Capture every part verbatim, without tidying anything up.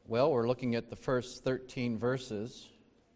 Well, we're looking at the first thirteen verses.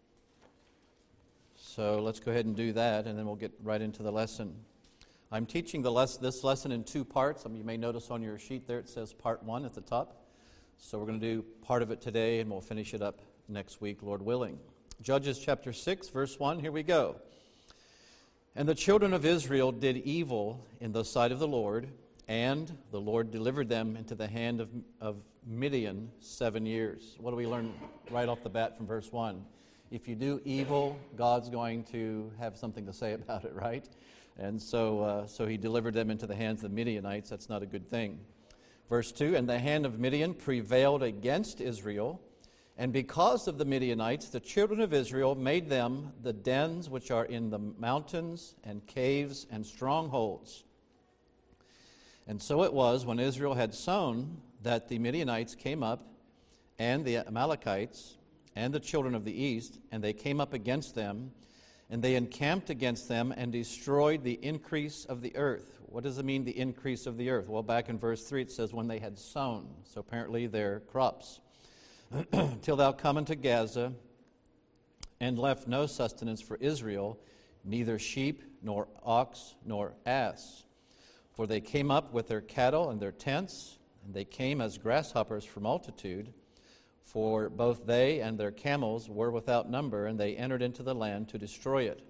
So let's go ahead and do that, and then we'll get right into the lesson. I'm teaching the les- this lesson in two parts. Um, you may notice on your sheet there it says part one at the top. So we're going to do part of it today, and we'll finish it up next week, Lord willing. Judges chapter six, verse one, here we go. And the children of Israel did evil in the sight of the Lord, and the Lord delivered them into the hand of, of Midian seven years. What do we learn right off the bat from verse one? If you do evil, God's going to have something to say about it, right? And so uh, so he delivered them into the hands of the Midianites. That's not a good thing. Verse two, and the hand of Midian prevailed against Israel, and because of the Midianites, the children of Israel made them the dens which are in the mountains and caves and strongholds. And so it was, when Israel had sown, that the Midianites came up, and the Amalekites, and the children of the east, and they came up against them, and they encamped against them and destroyed the increase of the earth. What does it mean, the increase of the earth? Well, back in verse three it says, when they had sown. So apparently their crops. Till thou come unto Gaza, and left no sustenance for Israel, neither sheep, nor ox, nor ass. For they came up with their cattle and their tents, and they came as grasshoppers for multitude. For both they and their camels were without number, and they entered into the land to destroy it.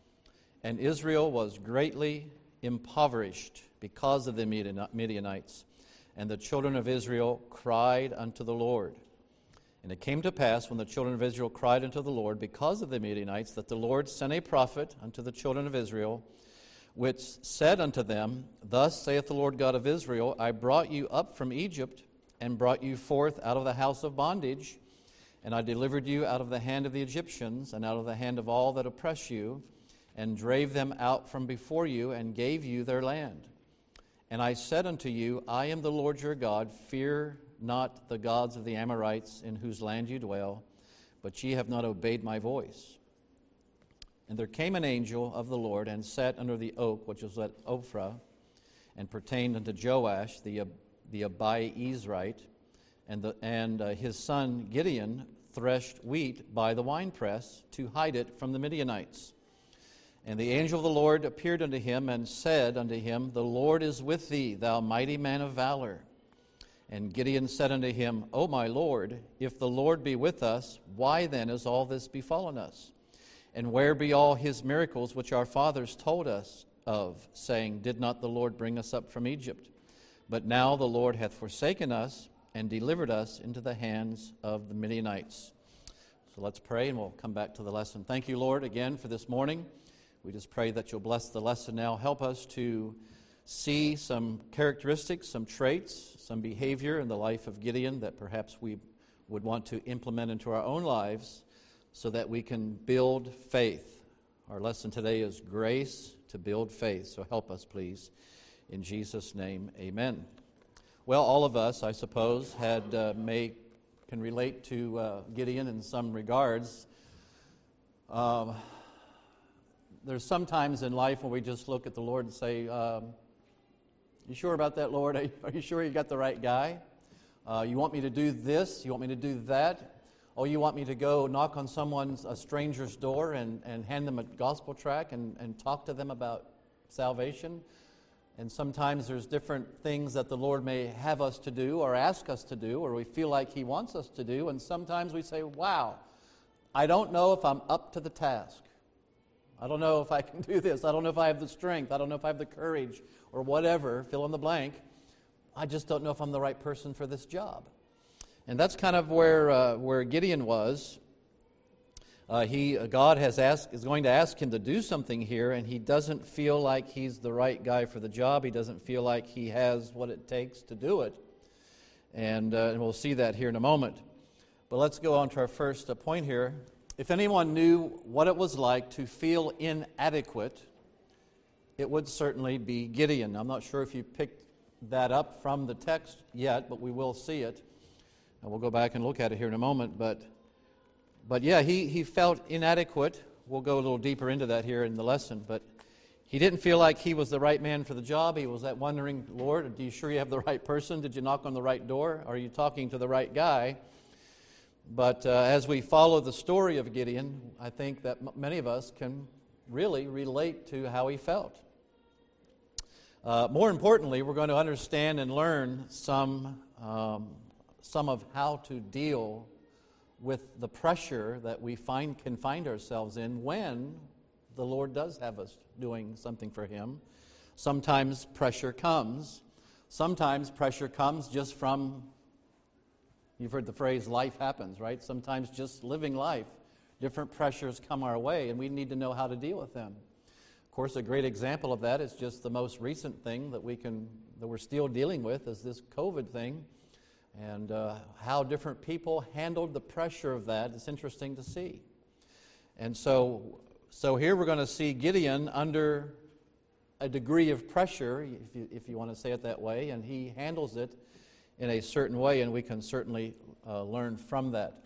And Israel was greatly impoverished because of the Midianites. And the children of Israel cried unto the Lord. And it came to pass, when the children of Israel cried unto the Lord because of the Midianites, that the Lord sent a prophet unto the children of Israel, which said unto them, Thus saith the Lord God of Israel, I brought you up from Egypt, and brought you forth out of the house of bondage, and I delivered you out of the hand of the Egyptians, and out of the hand of all that oppress you, and drave them out from before you, and gave you their land. And I said unto you, I am the Lord your God, fear not the gods of the Amorites, in whose land you dwell, but ye have not obeyed my voice. And there came an angel of the Lord, and sat under the oak which was at Ophrah, and pertained unto Joash the the Abiezrite, and, the, and uh, his son Gideon threshed wheat by the winepress to hide it from the Midianites. And the angel of the Lord appeared unto him, and said unto him, The Lord is with thee, thou mighty man of valor. And Gideon said unto him, O my Lord, if the Lord be with us, why then is all this befallen us? And where be all his miracles which our fathers told us of, saying, Did not the Lord bring us up from Egypt? But now the Lord hath forsaken us, and delivered us into the hands of the Midianites. So let's pray, and we'll come back to the lesson. Thank you, Lord, again for this morning. We just pray that you'll bless the lesson now. Help us to see some characteristics, some traits, some behavior in the life of Gideon that perhaps we would want to implement into our own lives so that we can build faith. Our lesson today is grace to build faith. So help us, please. In Jesus' name, amen. Well, all of us, I suppose, had uh, may can relate to uh, Gideon in some regards. Um, there's some times in life when we just look at the Lord and say, um, you sure about that, Lord? Are you, are you sure you got the right guy? Uh, you want me to do this? You want me to do that? Oh, you want me to go knock on someone's, a stranger's door and, and hand them a gospel tract and, and talk to them about salvation? And sometimes there's different things that the Lord may have us to do or ask us to do, or we feel like He wants us to do. And sometimes we say, wow, I don't know if I'm up to the task. I don't know if I can do this. I don't know if I have the strength. I don't know if I have the courage or whatever, fill in the blank. I just don't know if I'm the right person for this job. And that's kind of where uh, where Gideon was. Uh, he, uh, God has asked, is going to ask him to do something here, and he doesn't feel like he's the right guy for the job. He doesn't feel like he has what it takes to do it. And, uh, and we'll see that here in a moment. But let's go on to our first uh, point here. If anyone knew what it was like to feel inadequate, it would certainly be Gideon. I'm not sure if you picked that up from the text yet, but we will see it. And we'll go back and look at it here in a moment, but... But yeah, he, he felt inadequate. We'll go a little deeper into that here in the lesson. But he didn't feel like he was the right man for the job. He was that wondering, Lord, are you sure you have the right person? Did you knock on the right door? Are you talking to the right guy? But uh, as we follow the story of Gideon, I think that m- many of us can really relate to how he felt. Uh, more importantly, we're going to understand and learn some, um, some of how to deal with the pressure that we find can find ourselves in when the Lord does have us doing something for Him. Sometimes pressure comes. Sometimes pressure comes just from, you've heard the phrase, life happens, right? Sometimes just living life, different pressures come our way, and we need to know how to deal with them. Of course, a great example of that is just the most recent thing that we can, that we're still dealing with, is this COVID thing, and uh, how different people handled the pressure of that. It's interesting to see. And so, so here we're going to see Gideon under a degree of pressure, if you, if you want to say it that way, and he handles it in a certain way, and we can certainly uh, learn from that.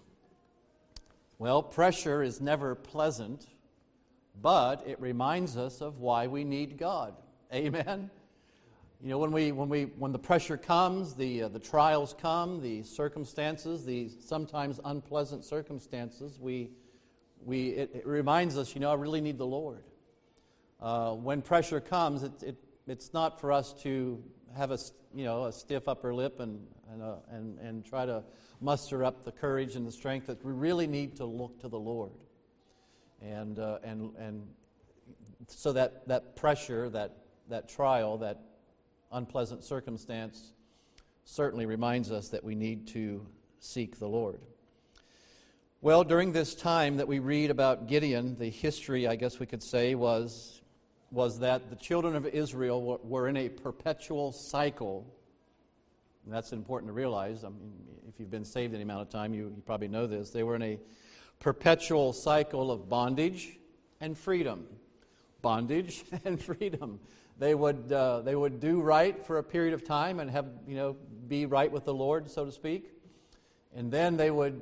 Well, pressure is never pleasant, but it reminds us of why we need God. Amen? You know, when we when we when the pressure comes, the uh, the trials come, the circumstances, the sometimes unpleasant circumstances, we we it, it reminds us, you know, I really need the Lord. Uh, when pressure comes, it, it it's not for us to have a you know a stiff upper lip and and, uh, and and try to muster up the courage and the strength. That we really need to look to the Lord, and uh, and and so that that pressure, that that trial, that unpleasant circumstance certainly reminds us that we need to seek the Lord. Well, during this time that we read about Gideon, the history, I guess we could say, was was that the children of Israel were, were in a perpetual cycle. And that's important to realize. I mean, if you've been saved any amount of time, you, you probably know this. They were in a perpetual cycle of bondage and freedom. Bondage and freedom. They would uh, they would do right for a period of time and have you know be right with the Lord, so to speak, and then they would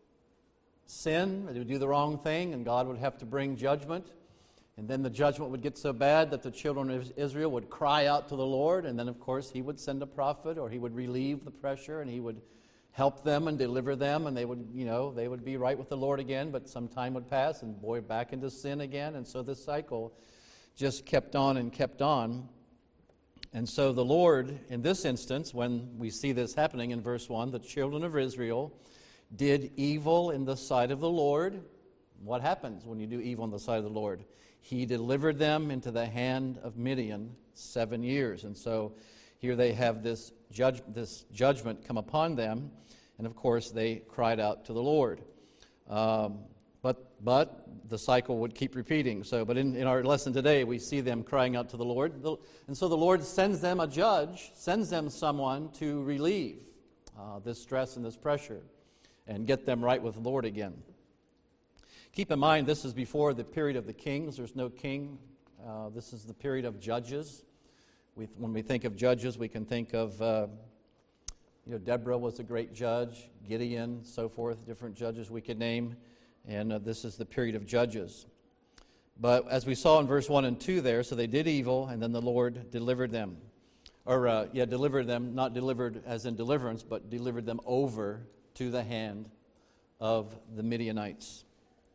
sin. They would do the wrong thing, and God would have to bring judgment. And then the judgment would get so bad that the children of Israel would cry out to the Lord, and then of course He would send a prophet, or He would relieve the pressure, and He would help them and deliver them, and they would you know they would be right with the Lord again. But some time would pass, and boy, back into sin again, and so this cycle just kept on and kept on. And so the Lord, in this instance, when we see this happening in verse one, the children of Israel did evil in the sight of the Lord. What happens when you do evil in the sight of the Lord? He delivered them into the hand of Midian seven years. And so here they have this judge, this judgment come upon them, and of course they cried out to the Lord. Um, but but the cycle would keep repeating. So, but in, in our lesson today, we see them crying out to the Lord. And so the Lord sends them a judge, sends them someone to relieve uh, this stress and this pressure and get them right with the Lord again. Keep in mind, this is before the period of the kings. There's no king. Uh, this is the period of judges. We, when we think of judges, we can think of, uh, you know, Deborah was a great judge, Gideon, so forth, different judges we could name. And uh, this is the period of judges. But as we saw in verse one and two there, so they did evil, and then the Lord delivered them. Or, uh, yeah, delivered them, not delivered as in deliverance, but delivered them over to the hand of the Midianites.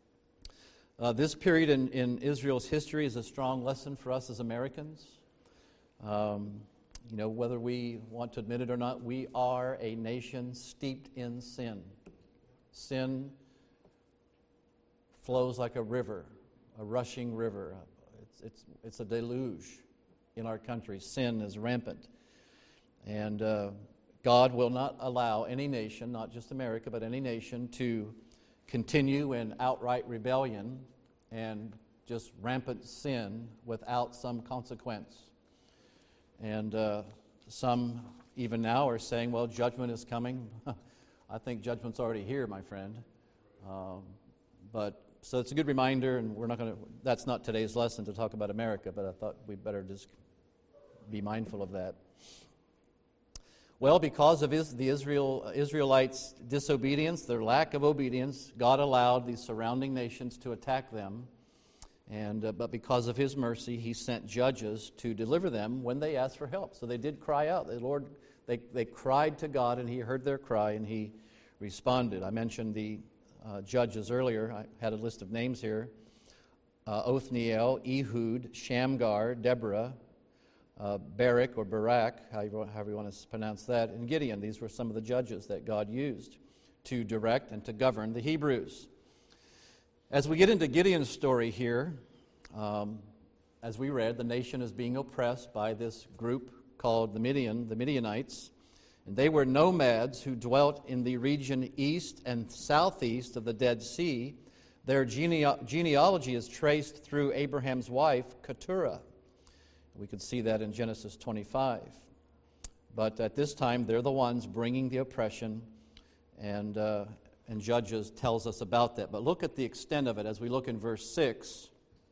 Uh, this period in, in Israel's history is a strong lesson for us as Americans. Um, you know, whether we want to admit it or not, we are a nation steeped in sin. Sin flows like a river, a rushing river. It's, it's, it's a deluge in our country. Sin is rampant. And uh, God will not allow any nation, not just America, but any nation, to continue in outright rebellion and just rampant sin without some consequence. And uh, some even now are saying, well, judgment is coming. I think judgment's already here, my friend. Um, but so it's a good reminder, and we're not going to, that's not today's lesson to talk about America, but I thought we'd better just be mindful of that. Well, because of his, the Israel Israelites' disobedience, their lack of obedience, God allowed these surrounding nations to attack them. And uh, but because of His mercy, He sent judges to deliver them when they asked for help. So they did cry out. The Lord, they they cried to God, and He heard their cry, and He responded. I mentioned the uh, judges earlier. I had a list of names here. Uh, Othniel, Ehud, Shamgar, Deborah, uh, Barak or Barak, however, however you want to pronounce that, and Gideon. These were some of the judges that God used to direct and to govern the Hebrews. As we get into Gideon's story here, um, as we read, the nation is being oppressed by this group called the Midian, the Midianites. And they were nomads who dwelt in the region east and southeast of the Dead Sea. Their genea- genealogy is traced through Abraham's wife, Keturah. We could see that in Genesis twenty-five. But at this time, they're the ones bringing the oppression, and, uh, and Judges tells us about that. But look at the extent of it as we look in verse six.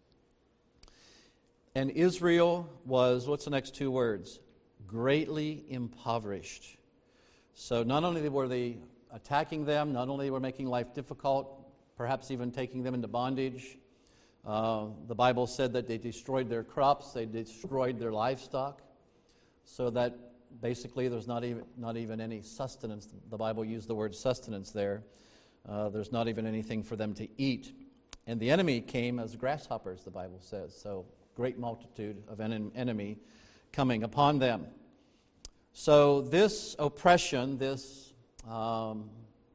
And Israel was, what's the next two words? Greatly impoverished. So not only were they attacking them, not only were making life difficult, perhaps even taking them into bondage. Uh, the Bible said that they destroyed their crops, they destroyed their livestock, so that basically there's not even not even any sustenance. The Bible used the word sustenance there. Uh, there's not even anything for them to eat. And the enemy came as grasshoppers, the Bible says. So great multitude of en- enemy coming upon them. So this oppression, this um,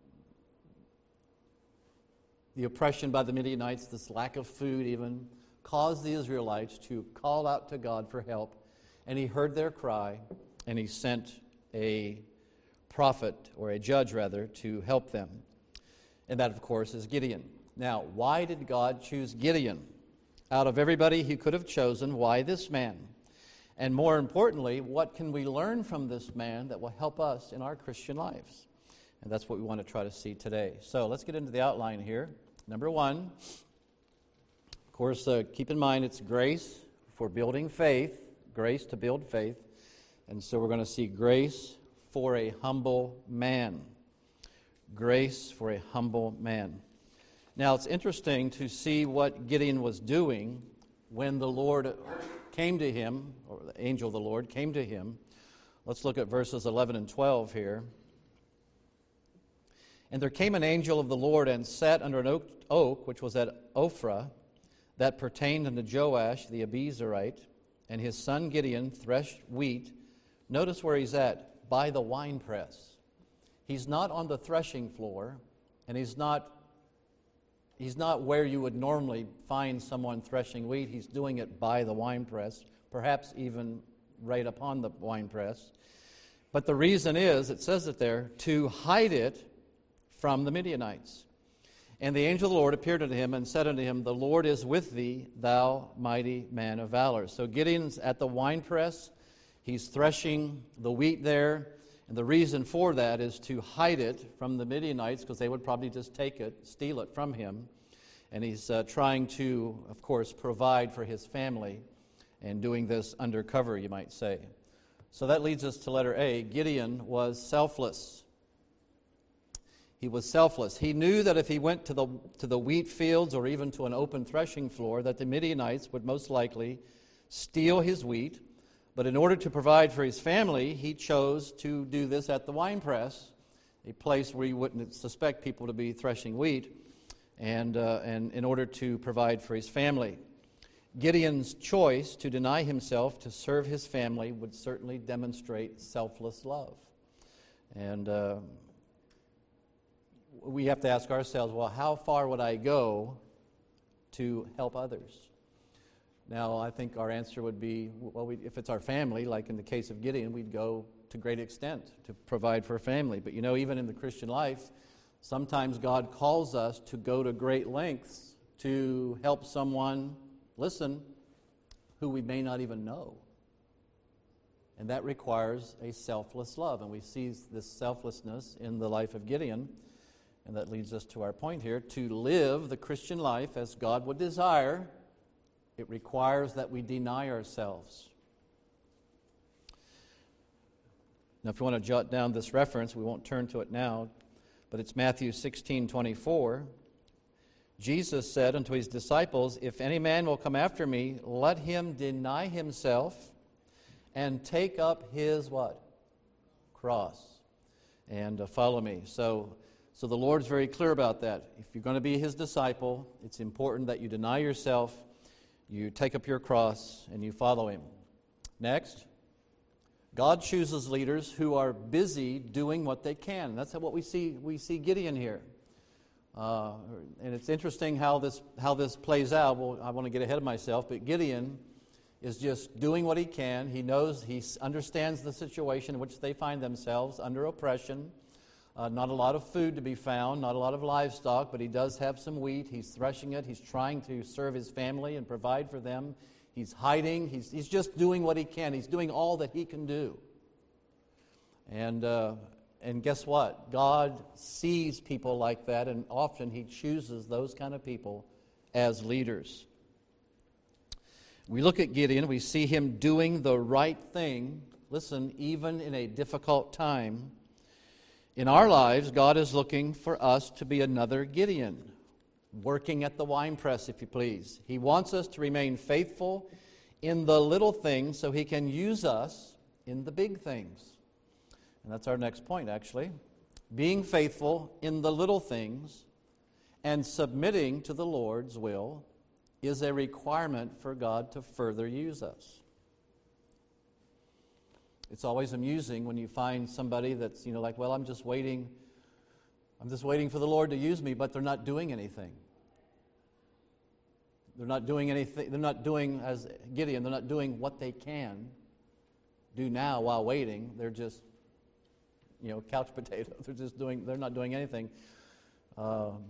the oppression by the Midianites, this lack of food even, caused the Israelites to call out to God for help. And he heard their cry, and he sent a prophet, or a judge rather, to help them. And that, of course, is Gideon. Now, why did God choose Gideon? Out of everybody he could have chosen, why this man? And more importantly, what can we learn from this man that will help us in our Christian lives? And that's what we want to try to see today. So let's get into the outline here. Number one, of course, uh, keep in mind it's grace for building faith, grace to build faith. And so we're going to see grace for a humble man. Grace for a humble man. Now, it's interesting to see what Gideon was doing when the Lord came to him, or the angel of the Lord came to him. Let's look at verses eleven and twelve here. And there came an angel of the Lord and sat under an oak, oak which was at Ophrah, that pertained unto Joash the Abiezrite, and his son Gideon threshed wheat. Notice where he's at, by the winepress. He's not on the threshing floor, and he's not He's not where you would normally find someone threshing wheat. He's doing it by the winepress, perhaps even right upon the winepress. But the reason is, it says it there, to hide it from the Midianites. And the angel of the Lord appeared unto him and said unto him, The Lord is with thee, thou mighty man of valor. So Gideon's at the winepress. He's threshing the wheat there. And the reason for that is to hide it from the Midianites, because they would probably just take it, steal it from him. And he's uh, trying to, of course, provide for his family, and doing this undercover, you might say. So that leads us to letter A. Gideon was selfless. He was selfless. He knew that if he went to the to the wheat fields or even to an open threshing floor, that the Midianites would most likely steal his wheat. But in order to provide for his family, he chose to do this at the winepress, a place where you wouldn't suspect people to be threshing wheat, and, uh, and in order to provide for his family. Gideon's choice to deny himself to serve his family would certainly demonstrate selfless love. And uh, we have to ask ourselves, well, how far would I go to help others? Now, I think our answer would be, well, we, if it's our family, like in the case of Gideon, we'd go to great extent to provide for a family. But you know, even in the Christian life, sometimes God calls us to go to great lengths to help someone, listen, who we may not even know. And that requires a selfless love. And we see this selflessness in the life of Gideon. And that leads us to our point here. To live the Christian life as God would desire, it requires that we deny ourselves. Now, if you want to jot down this reference, we won't turn to it now, but it's Matthew sixteen twenty-four. Jesus said unto his disciples, If any man will come after me, let him deny himself and take up his what? Cross, and uh, follow me. So So the Lord's very clear about that. If you're going to be His disciple, it's important that you deny yourself, you take up your cross, and you follow Him. Next, God chooses leaders who are busy doing what they can. That's what we see. We see Gideon here, uh, and it's interesting how this how this plays out. Well, I want to get ahead of myself, but Gideon is just doing what he can. He knows, he understands the situation in which they find themselves under oppression. Uh, not a lot of food to be found, not a lot of livestock, but he does have some wheat. He's threshing it. He's trying to serve his family and provide for them. He's hiding. He's, he's just doing what he can. He's doing all that he can do. And, uh, and guess what? God sees people like that, and often He chooses those kind of people as leaders. We look at Gideon, we see him doing the right thing. Listen, even in a difficult time. In our lives, God is looking for us to be another Gideon, working at the winepress, if you please. He wants us to remain faithful in the little things so He can use us in the big things. And that's our next point, actually. Being faithful in the little things and submitting to the Lord's will is a requirement for God to further use us. It's always amusing when you find somebody that's, you know, like, well, I'm just waiting, I'm just waiting for the Lord to use me, but they're not doing anything. They're not doing anything, they're not doing, as Gideon, they're not doing what they can do now while waiting. They're just, you know, couch potatoes. They're just doing, they're not doing anything. Um,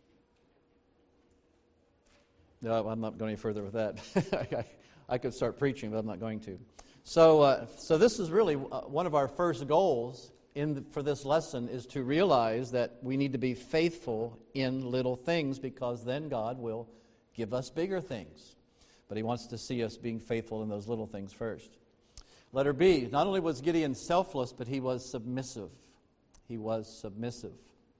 no, I'm not going any further with that. I, I could start preaching, but I'm not going to. So, uh, so this is really uh, one of our first goals in the, for this lesson is to realize that we need to be faithful in little things, because then God will give us bigger things. But He wants to see us being faithful in those little things first. Letter B, not only was Gideon selfless, but he was submissive. He was submissive.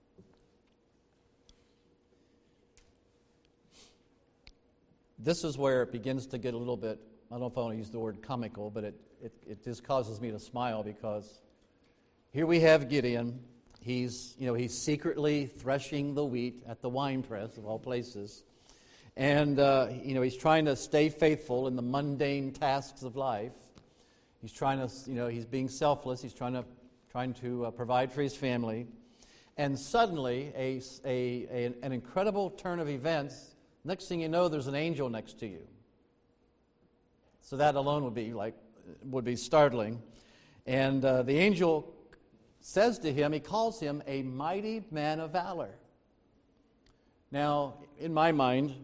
This is where it begins to get a little bit, I don't know if I want to use the word comical, but it, it, it just causes me to smile, because here we have Gideon. He's, you know, he's secretly threshing the wheat at the winepress of all places. And, uh, you know, he's trying to stay faithful in the mundane tasks of life. He's trying to, you know, he's being selfless. He's trying to, trying to uh, provide for his family. And suddenly, a, a, a, an incredible turn of events. Next thing you know, there's an angel next to you. So that alone would be like, would be startling. And uh, the angel says to him, he calls him a mighty man of valor. Now, in my mind,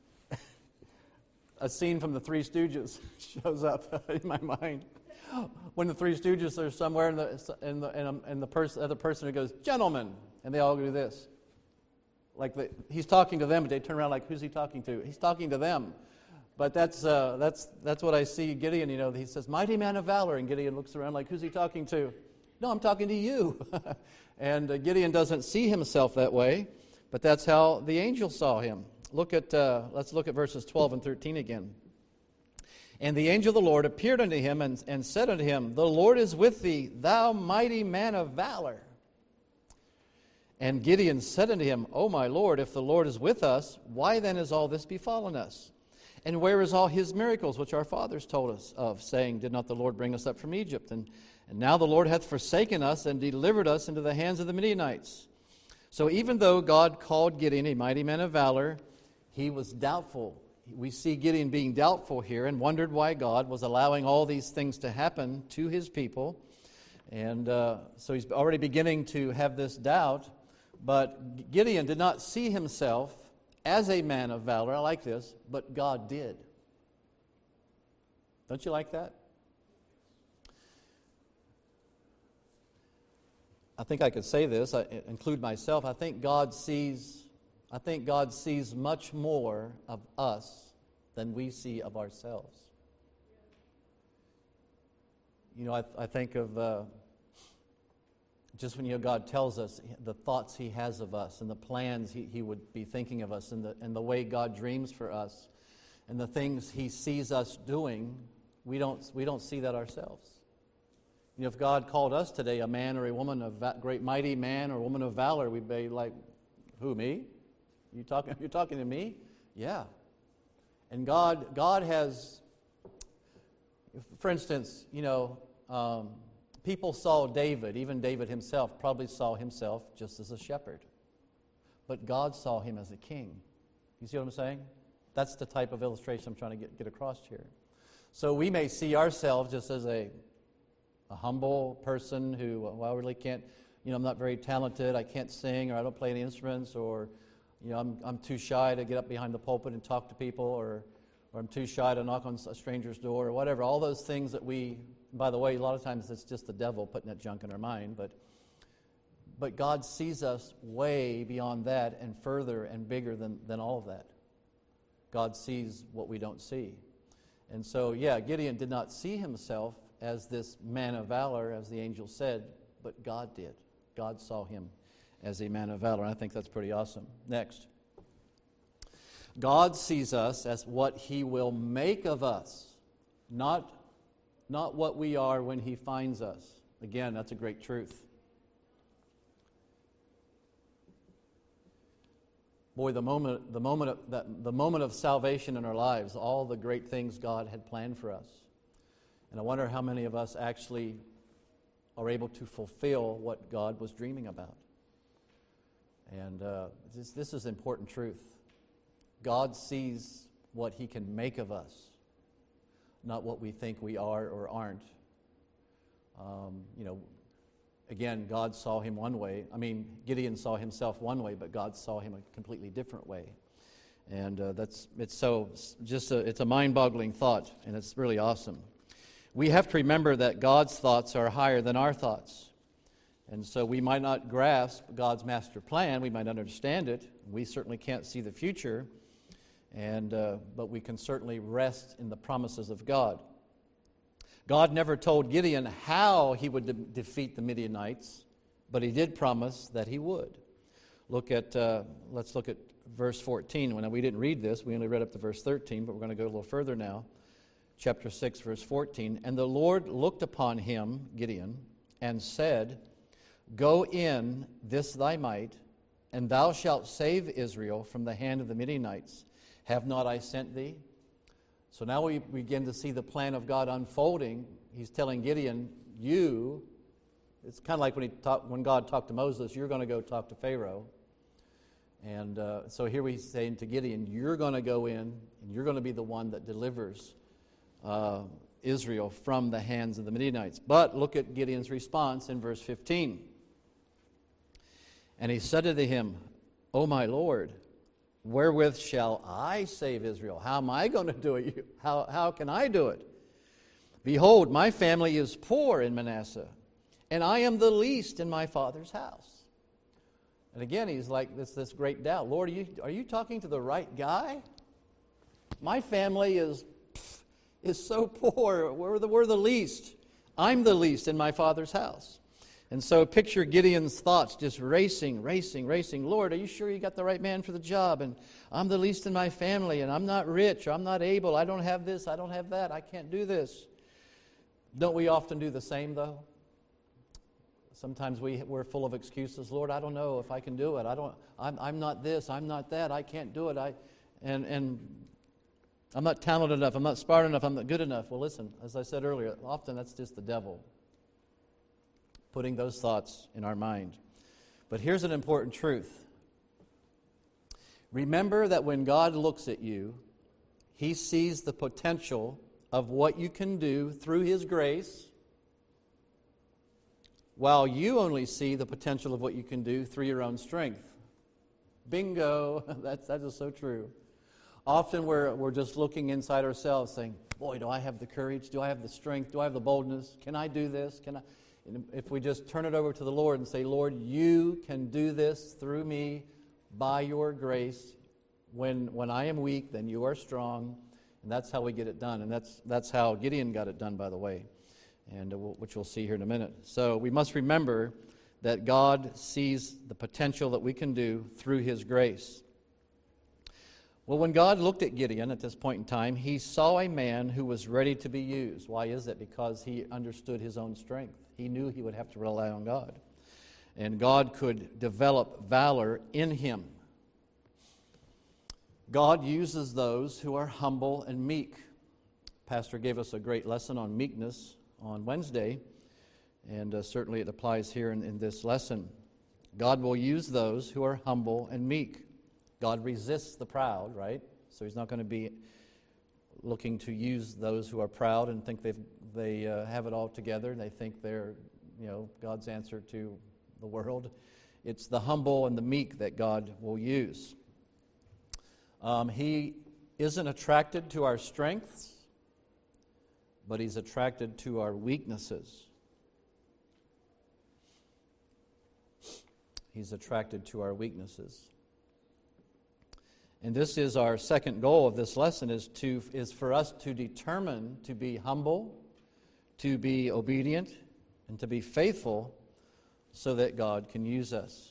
a scene from the Three Stooges shows up in my mind. When the Three Stooges are somewhere, and the and the and, and the person, other person who goes, "Gentlemen," and they all do this. Like the, he's talking to them, but they turn around like, "Who's he talking to?" He's talking to them. But that's uh, that's that's what I see Gideon. You know, he says, "Mighty man of valor," and Gideon looks around like, "Who's he talking to?" "No, I'm talking to you." And uh, Gideon doesn't see himself that way, but that's how the angel saw him. Look at uh, let's look at verses twelve and thirteen again. And the angel of the Lord appeared unto him and, and said unto him, "The Lord is with thee, thou mighty man of valor." And Gideon said unto him, "O my Lord, if the Lord is with us, why then is all this befallen us? And where is all his miracles which our fathers told us of, saying, Did not the Lord bring us up from Egypt? And, and now the Lord hath forsaken us and delivered us into the hands of the Midianites." So even though God called Gideon a mighty man of valor, he was doubtful. We see Gideon being doubtful here and wondered why God was allowing all these things to happen to his people. And uh, so he's already beginning to have this doubt. But Gideon did not see himself as a man of valor. I like this, but God did. Don't you like that? I think I could say this, I include myself. I think God sees I think God sees much more of us than we see of ourselves. You know, I, I think of uh, just when, you know, God tells us the thoughts He has of us and the plans He, he would be thinking of us and the, and the way God dreams for us and the things He sees us doing, we don't, we don't see that ourselves. You know, if God called us today a man or a woman of va- great mighty man or woman of valor, we'd be like, who, me? You talking? You're talking to me? Yeah. And God, God has, for instance, you know, um, people saw David, even David himself probably saw himself just as a shepherd. But God saw him as a king. You see what I'm saying? That's the type of illustration I'm trying to get, get across here. So we may see ourselves just as a, a humble person who, well, I really can't, you know, I'm not very talented, I can't sing, or I don't play any instruments, or, you know, I'm, I'm too shy to get up behind the pulpit and talk to people, or, or I'm too shy to knock on a stranger's door, or whatever. All those things that we, by the way, a lot of times it's just the devil putting that junk in our mind, but but God sees us way beyond that and further and bigger than, than all of that. God sees what we don't see. And so, yeah, Gideon did not see himself as this man of valor, as the angel said, but God did. God saw him as a man of valor. And I think that's pretty awesome. Next. God sees us as what He will make of us, not, not what we are when He finds us. Again, that's a great truth. Boy, the moment, the moment of, that, the moment of salvation in our lives, all the great things God had planned for us. And I wonder how many of us actually are able to fulfill what God was dreaming about. And uh, this, this is important truth. God sees what He can make of us, not what we think we are or aren't. Um, you know, again, God saw him one way. I mean, Gideon saw himself one way, but God saw him a completely different way. And uh, that's it's so just a, it's a mind-boggling thought, and it's really awesome. We have to remember that God's thoughts are higher than our thoughts. And so we might not grasp God's master plan. We might not understand it. We certainly can't see the future. And uh, but we can certainly rest in the promises of God. God never told Gideon how he would de- defeat the Midianites, but He did promise that He would. Look at uh, let's look at verse fourteen. When we didn't read this, we only read up to verse thirteen, but we're going to go a little further now. Chapter six, verse fourteen. And the Lord looked upon him, Gideon, and said, Go in this thy might, and thou shalt save Israel from the hand of the Midianites. Have not I sent thee? So now we begin to see the plan of God unfolding. He's telling Gideon, you, it's kind of like when he talk, when God talked to Moses, you're going to go talk to Pharaoh. And uh, so here he's saying to Gideon, you're going to go in, and you're going to be the one that delivers uh, Israel from the hands of the Midianites. But look at Gideon's response in verse fifteen. And he said to him, O my Lord, wherewith shall I save Israel? How am I going to do it? How, how can I do it? Behold, my family is poor in Manasseh, and I am the least in my father's house. And again, he's like this, this great doubt. Lord, are you, are you talking to the right guy? My family is, is so poor. We're the, we're the least. I'm the least in my father's house. And so picture Gideon's thoughts just racing, racing, racing. Lord, are you sure you got the right man for the job? And I'm the least in my family, and I'm not rich, or I'm not able. I don't have this, I don't have that. I can't do this. Don't we often do the same, though? Sometimes we, we're full of excuses. Lord, I don't know if I can do it. I don't, I'm, I'm not this, I'm not that. I can't do it. I, and, and I'm not talented enough. I'm not smart enough. I'm not good enough. Well, listen, as I said earlier, often that's just the devil putting those thoughts in our mind. But here's an important truth. Remember that when God looks at you, He sees the potential of what you can do through His grace, while you only see the potential of what you can do through your own strength. Bingo! That's, that is so true. Often we're, we're just looking inside ourselves saying, boy, do I have the courage? Do I have the strength? Do I have the boldness? Can I do this? Can I... And if we just turn it over to the Lord and say, Lord, you can do this through me by your grace. When when I am weak, then you are strong. And that's how we get it done. And that's that's how Gideon got it done, by the way, and uh, we'll, which we'll see here in a minute. So we must remember that God sees the potential that we can do through His grace. Well, when God looked at Gideon at this point in time, He saw a man who was ready to be used. Why is that? Because he understood his own strength. He knew he would have to rely on God. And God could develop valor in him. God uses those who are humble and meek. Pastor gave us a great lesson on meekness on Wednesday, and uh, certainly it applies here in, in this lesson. God will use those who are humble and meek. God resists the proud, right? So he's not going to be looking to use those who are proud and think they've, they uh, have it all together, and they think they're, you know, God's answer to the world. It's the humble and the meek that God will use. Um, he isn't attracted to our strengths, but he's attracted to our weaknesses. He's attracted to our weaknesses. And this is our second goal of this lesson, is to is for us to determine to be humble, to be obedient, and to be faithful so that God can use us.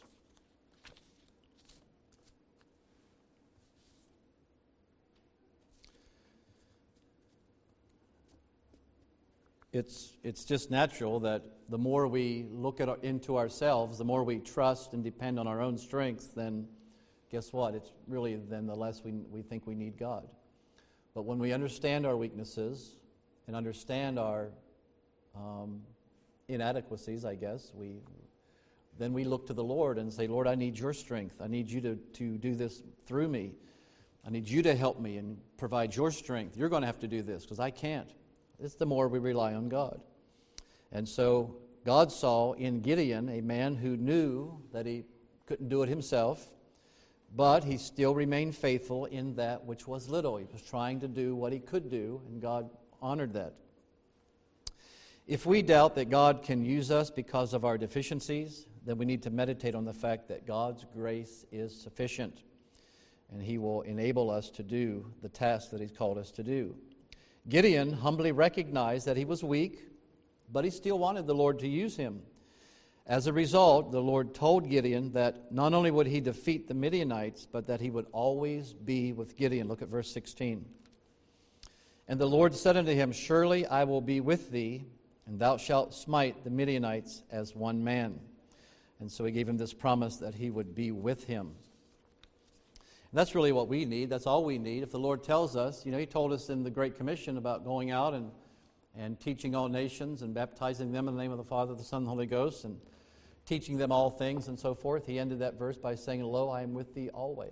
It's, it's just natural that the more we look at our, into ourselves, the more we trust and depend on our own strength, then guess what? It's really then the less we, we think we need God. But when we understand our weaknesses and understand our um, inadequacies, I guess, we then we look to the Lord and say, Lord, I need your strength. I need you to, to do this through me. I need you to help me and provide your strength. You're going to have to do this because I can't. It's the more we rely on God. And so God saw in Gideon a man who knew that he couldn't do it himself, but he still remained faithful in that which was little. He was trying to do what he could do, and God honored that. If we doubt that God can use us because of our deficiencies, then we need to meditate on the fact that God's grace is sufficient, and he will enable us to do the task that he's called us to do. Gideon humbly recognized that he was weak, but he still wanted the Lord to use him. As a result, the Lord told Gideon that not only would he defeat the Midianites, but that he would always be with Gideon. Look at verse sixteen. And the Lord said unto him, Surely I will be with thee, and thou shalt smite the Midianites as one man. And so he gave him this promise that he would be with him. And that's really what we need. That's all we need. If the Lord tells us, you know, he told us in the Great Commission about going out and, and teaching all nations and baptizing them in the name of the Father, the Son, and the Holy Ghost, and teaching them all things and so forth. He ended that verse by saying, Lo, I am with thee always.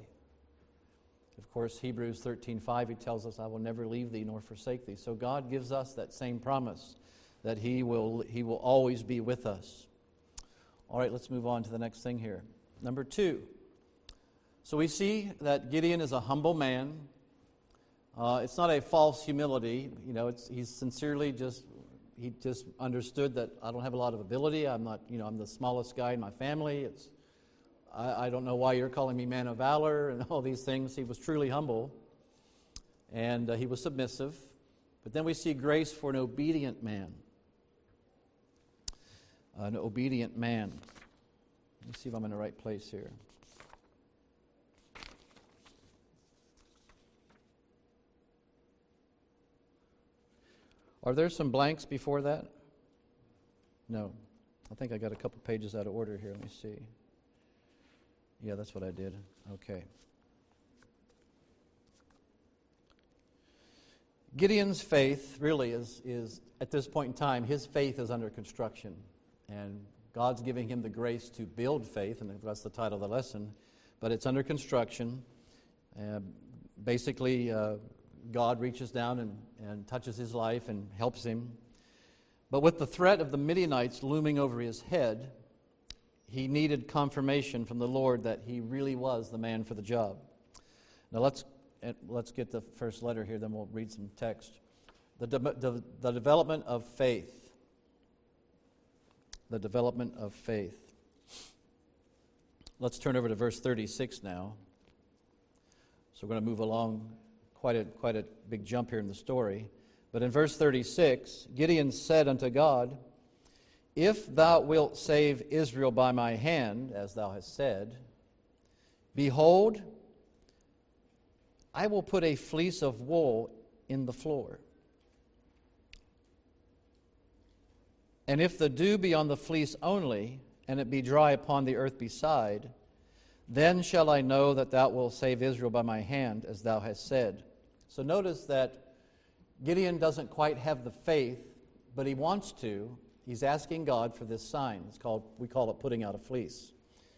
Of course, Hebrews thirteen five, he tells us, I will never leave thee nor forsake thee. So God gives us that same promise that he will, he will always be with us. All right, let's move on to the next thing here. Number two. So we see that Gideon is a humble man. Uh, it's not a false humility. You know, it's, he's sincerely just, he just understood that I don't have a lot of ability. I'm not, you know, I'm the smallest guy in my family. It's, I, I don't know why you're calling me man of valor and all these things. He was truly humble, and uh, he was submissive. But then we see grace for an obedient man. An obedient man. Let me see if I'm in the right place here. Are there some blanks before that? No. I think I got a couple pages out of order here. Let me see. Yeah, that's what I did. Okay. Gideon's faith really is, is, at this point in time, his faith is under construction. And God's giving him the grace to build faith, and that's the title of the lesson. But it's under construction. Uh, basically, uh, God reaches down and, and touches his life and helps him. But with the threat of the Midianites looming over his head, he needed confirmation from the Lord that he really was the man for the job. Now let's let's get the first letter here, then we'll read some text. The, de- the, the development of faith. The development of faith. Let's turn over to verse thirty-six now. So we're going to move along. Quite a, quite a big jump here in the story. But in verse thirty-six, Gideon said unto God, If thou wilt save Israel by my hand, as thou hast said, behold, I will put a fleece of wool in the floor. And if the dew be on the fleece only, and it be dry upon the earth beside, then shall I know that thou wilt save Israel by my hand, as thou hast said. So notice that Gideon doesn't quite have the faith, but he wants to. He's asking God for this sign. It's called, we call it putting out a fleece.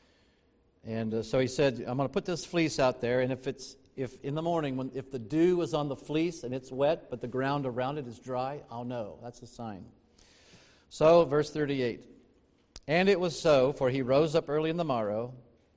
And uh, so he said, I'm going to put this fleece out there, and if it's if in the morning, when if the dew is on the fleece and it's wet, but the ground around it is dry, I'll know. That's a sign. So, verse thirty-eight. And it was so, for he rose up early in the morrow,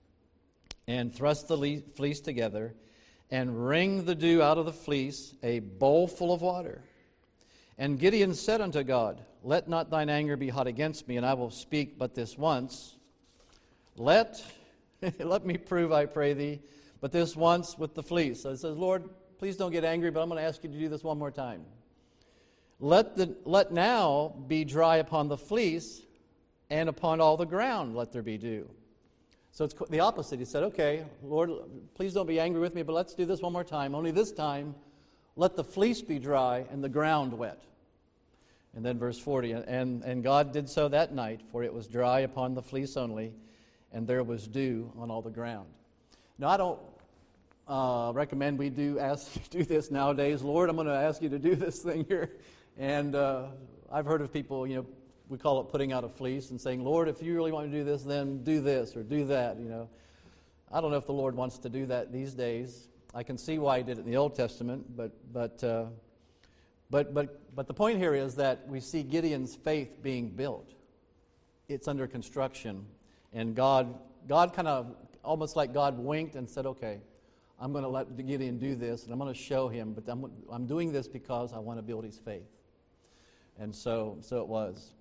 and thrust the le- fleece together, and wring the dew out of the fleece, a bowl full of water. And Gideon said unto God, Let not thine anger be hot against me, and I will speak but this once. Let, let me prove, I pray thee, but this once with the fleece. So it says, Lord, please don't get angry, but I'm going to ask you to do this one more time. Let the let now be dry upon the fleece, and upon all the ground let there be dew. So it's the opposite. He said, okay, Lord, please don't be angry with me, but let's do this one more time. Only this time, let the fleece be dry and the ground wet. And then verse forty, and, and God did so that night, for it was dry upon the fleece only, and there was dew on all the ground. Now, I don't uh, recommend we do ask do this nowadays. Lord, I'm going to ask you to do this thing here. And uh, I've heard of people, you know, we call it putting out a fleece and saying, Lord, if you really want to do this, then do this or do that, you know. I don't know if the Lord wants to do that these days. I can see why he did it in the Old Testament, but but uh, but but but the point here is that we see Gideon's faith being built. It's under construction, and God God kind of almost like God winked and said, okay, I'm going to let Gideon do this, and I'm going to show him, but I'm I'm doing this because I want to build his faith. And so so it was.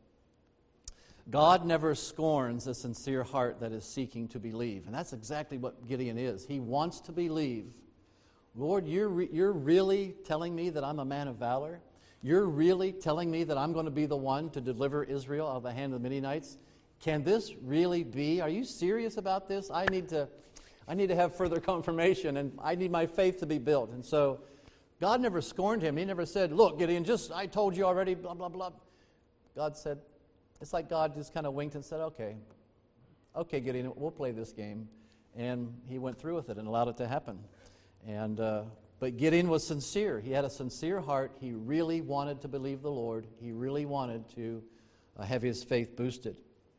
God never scorns a sincere heart that is seeking to believe. And that's exactly what Gideon is. He wants to believe. Lord, you're, re- you're really telling me that I'm a man of valor? You're really telling me that I'm going to be the one to deliver Israel out of the hand of the Midianites? Can this really be? Are you serious about this? I need to, I need to have further confirmation, and I need my faith to be built. And so God never scorned him. He never said, look, Gideon, just I told you already, blah, blah, blah. God said, it's like God just kind of winked and said, okay, okay, Gideon, we'll play this game. And he went through with it and allowed it to happen. And uh, but Gideon was sincere. He had a sincere heart. He really wanted to believe the Lord. He really wanted to uh, have his faith boosted.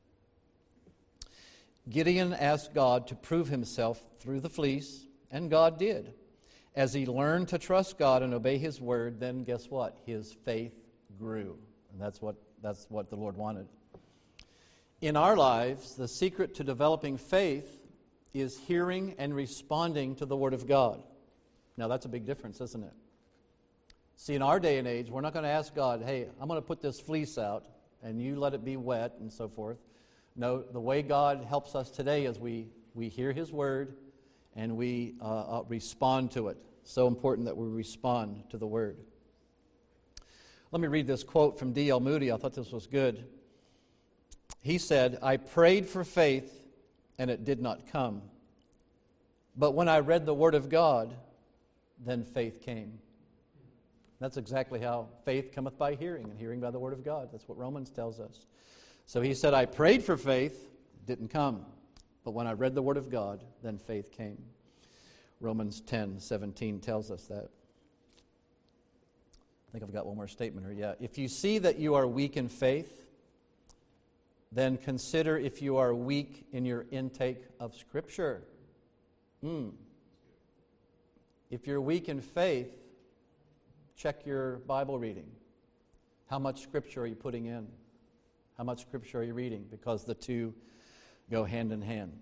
Gideon asked God to prove himself through the fleece, and God did. As he learned to trust God and obey his word, then guess what? His faith grew. And that's what That's what the Lord wanted. In our lives, the secret to developing faith is hearing and responding to the Word of God. Now, that's a big difference, isn't it? See, in our day and age, we're not going to ask God, hey, I'm going to put this fleece out, and you let it be wet, and so forth. No, the way God helps us today is we, we hear His Word, and we uh, uh, respond to it. So important that we respond to the Word. Let me read this quote from D L Moody. I thought this was good. He said, I prayed for faith, and it did not come. But when I read the Word of God, then faith came. That's exactly how faith cometh by hearing, and hearing by the Word of God. That's what Romans tells us. So he said, I prayed for faith, it didn't come. But when I read the Word of God, then faith came. Romans ten seventeen tells us that. I think I've got one more statement here. Yeah. If you see that you are weak in faith, then consider if you are weak in your intake of Scripture. Hmm. If you're weak in faith, check your Bible reading. How much Scripture are you putting in? How much Scripture are you reading? Because the two go hand in hand.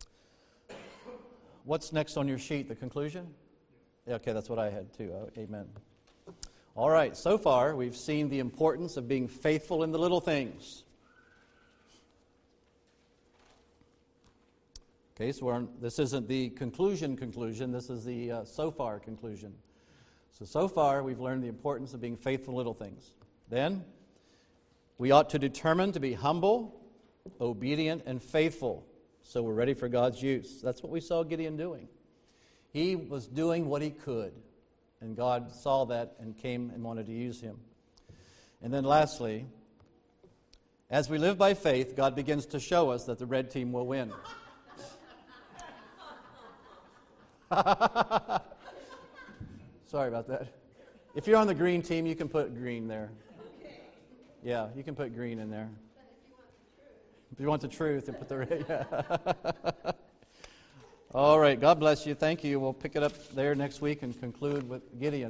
What's next on your sheet? The conclusion? Yeah, okay, that's what I had too. Oh, amen. All right, so far we've seen the importance of being faithful in the little things. Okay, so we're on, this isn't the conclusion conclusion, this is the uh, so far conclusion. So, so far we've learned the importance of being faithful in little things. Then, we ought to determine to be humble, obedient, and faithful, so we're ready for God's use. That's what we saw Gideon doing. He was doing what he could. And God saw that and came and wanted to use him. And then lastly, As we live by faith, God begins to show us that the red team will win. Sorry about that. If you're on the green team, you can put green there. Yeah, you can put green in there. If you want the truth, then put the red. Yeah. All right, God bless you. Thank you. We'll pick it up there next week and conclude with Gideon.